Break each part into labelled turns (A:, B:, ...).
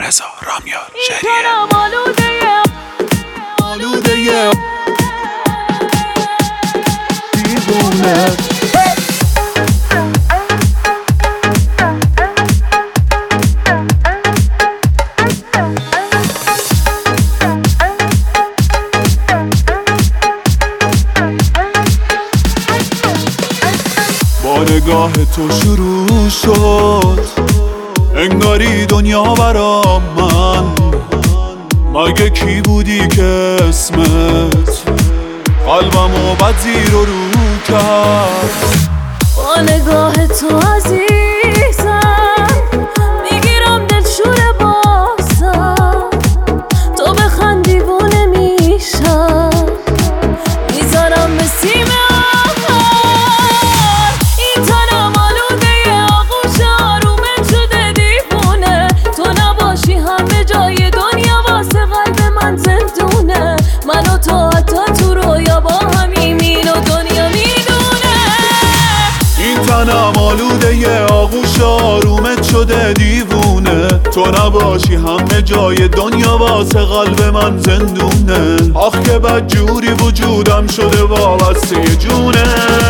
A: رضا رامیار شهریه آلوده دیوونه با نگاه تو شروع شد انگاری دنیا برام من، مگه کی بودی که اسمت قلبمو بد زیر و رو کرد.
B: با نگاه تو عزیزم میگیرم دلشور بازم، تو بخند دیوونه میشم میذارم به سیم آخر. این تنم آلوده آغوش آرومت شده دیوونه، تو نباشی همه جای دنیا واسه قلب من زندونه. من و تو حتی تو رویا با همیم این و دنیا میدونه.
A: این تنم آلوده آغوش آرومت شده دیوونه، تو نباشی همه جای دنیا واسه قلب من زندونه. آخ که بد جوری وجودم شده وابسته جونه.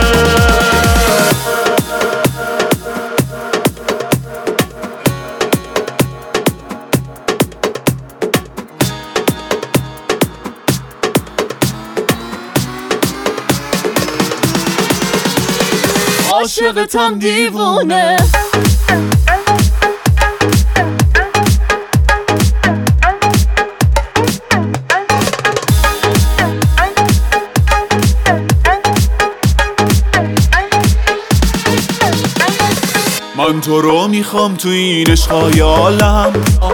A: عاشقتم دیوونه. من تو رو میخوام تو این عشقای عالم.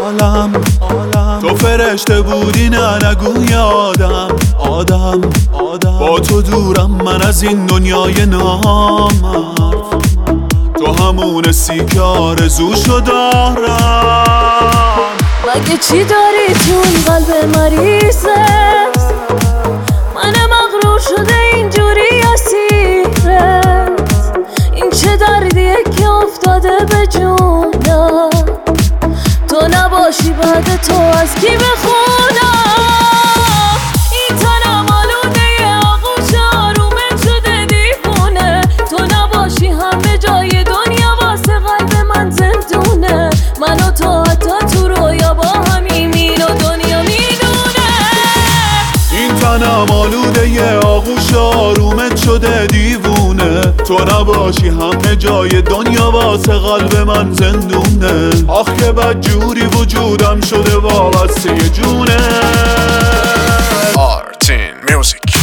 A: تو فرشته بودی نه نگو یادم. با تو دورم من از این دنیای نامرد، تو همون سی که آرزوشو دارم.
B: مگه چی داری تو این قلب مریضه؟ من مغرور شده اینجوری اسیرت. این چه دردیه که افتاده به جونم، تو نباشی بعد تو از کی بخونم. این تنم آلوده آغوش آرومت شده دیوونه، تو نباشی همه جای دنیا واسه قلب من زندونه. من و تو حتی تو رویا با همیم این و دنیا میدونه.
A: این تنم آلوده آغوش آرومت شده دیوونه، تو نباشی همه جای دنیا واسه قلب من زندونه. آخ که بد جوری وجودم شده وابسته جونه.
C: آرتین میوزیک.